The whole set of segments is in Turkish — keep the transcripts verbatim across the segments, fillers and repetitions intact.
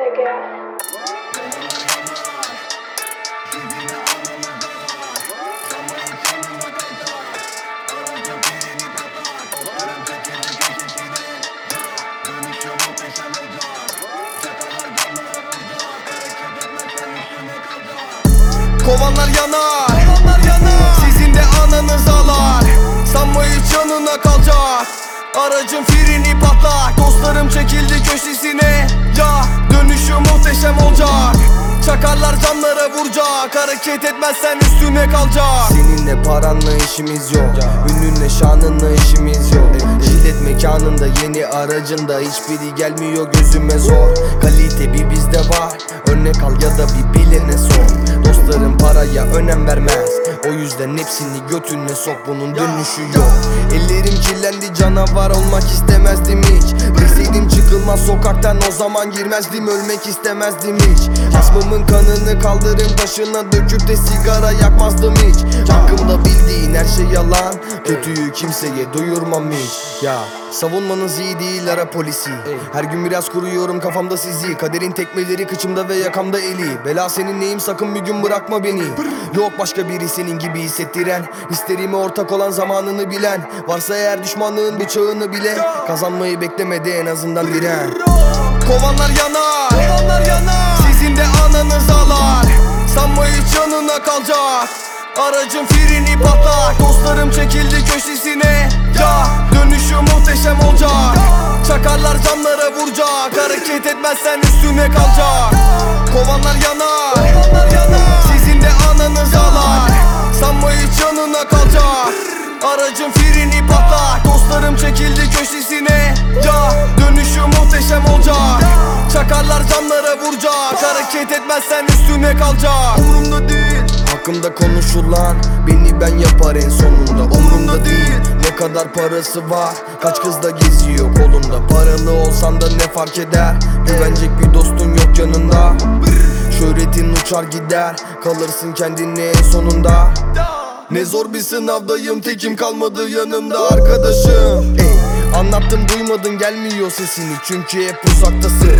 Kovanlar yanar, kovanlar yanar. Sizin de ananız ağlar. Sanma hiç yanına kalacak. Aracın freni patlak. Dostlarım çekildi köşesine. Ya dönüşü muhteşem olacak. Çakarlar camlara vuracak. Hareket etmezsen üstüne kalacak. Seninle paranla işimiz yok, ünlünle şanınla işimiz yok. Jilet mekanında yeni aracında hiçbiri gelmiyor gözüme zor. Kalite bir bizde var, örnek al ya da bir bilene sor. Dostlarım paraya önem vermez, o yüzden hepsini götüne sok, bunun dönüşü yok. Ellerim kirlendi, canavar olmak istemezdim hiç. Bilseydim çıkılmaz sokaktan, o zaman girmezdim, ölmek istemezdim hiç. Hasmımın kanını kaldırım taşına döküp de sigara yakmazdım hiç. Hakkımda bildiğin her şey yalan, kötüyü kimseye duyurmam hiç. Ya savunmanız iyi değil ara polisi. Her gün biraz kuruyorum kafamda sizi. Kaderin tekmeleri kıçımda ve yakamda eli. Bela senin neyim, sakın bir gün bırakma beni. Yok başka biri senin gibi hissettiren, hislerime ortak olan zamanını bilen. Varsa eğer düşmanlığın bıçağını bile, kazanmayı beklemedi en azından diren. Kovanlar yanar, kovanlar yanar. Sizin de ananız ağlar. Sanma hiç yanına kalacak. Aracın freni patlak. Dostlarım çekildi köşesine. Ya dönüşü muhteşem olacak. Çakarlar camlara vuracak. Hareket etmezsen üstüne kalacak. Kovanlar yanar, kovanlar yanar. Sizin de ananız ağlar. Sanma hiç yanına kalacak. Aracın freni patlak. Dostlarım çekildi köşesine. Ya dönüşü muhteşem olacak. Çakarlar camlara vuracak. Hareket etmezsen üstüne kalacak. Umurumda değil hakkımda konuşulan, beni ben yapar en sonunda. Umurumda değil ne kadar parası var, kaç kız da geziyor kolunda. Paralı olsan da ne fark eder, güvenecek bir dostun yok yanında. Şöhretin uçar gider, kalırsın kendine en sonunda. Ne zor bir sınavdayım, tekim kalmadı yanımda arkadaşım. Ey, anlattım duymadın, gelmiyor sesini çünkü hep uzaktasın.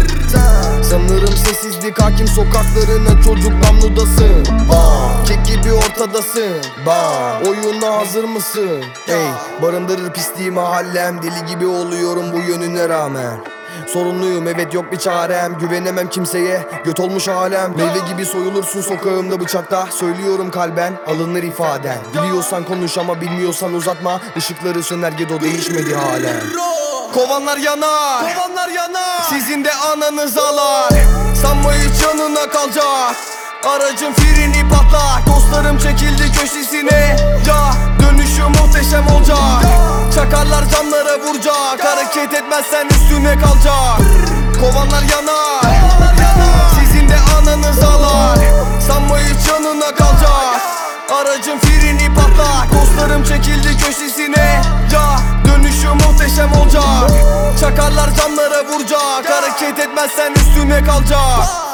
Sanırım sessizlik hakim sokaklarına, çocuk namludasın. Bam, kek gibi ortadasın. Bam, oyuna hazır mısın? Ey, barındırır pisliği mahallem, deli gibi oluyorum bu yönüne rağmen. Sorunluyum evet, yok bir çarem, güvenemem kimseye, göt olmuş alem. Meyve gibi soyulursun sokağımda bıçakta, söylüyorum kalben alınır ifaden. Biliyorsan konuş ama bilmiyorsan uzatma, ışıkları söner gedo değişmedi halen. Kovanlar yanar, kovanlar yanar. Sizin de ananız ağlar. Sanma hiç yanına kalacak. Aracın freni patlak. Dostlarım çekildi köşesine. Ya dönüşü muhteşem olacak. Çakarlar camlara vuracak. Hareket etmezsen üstüne kalacak. Kovanlar yanar, kovanlar yanar. Sizin de ananız ağlar. Sanma hiç yanına kalacak. Aracın freni patlak. Dostlarım çekildi köşesine. Ya dönüşü muhteşem olacak. Çakarlar camlara vuracak. Hareket etmezsen üstüne kalacak.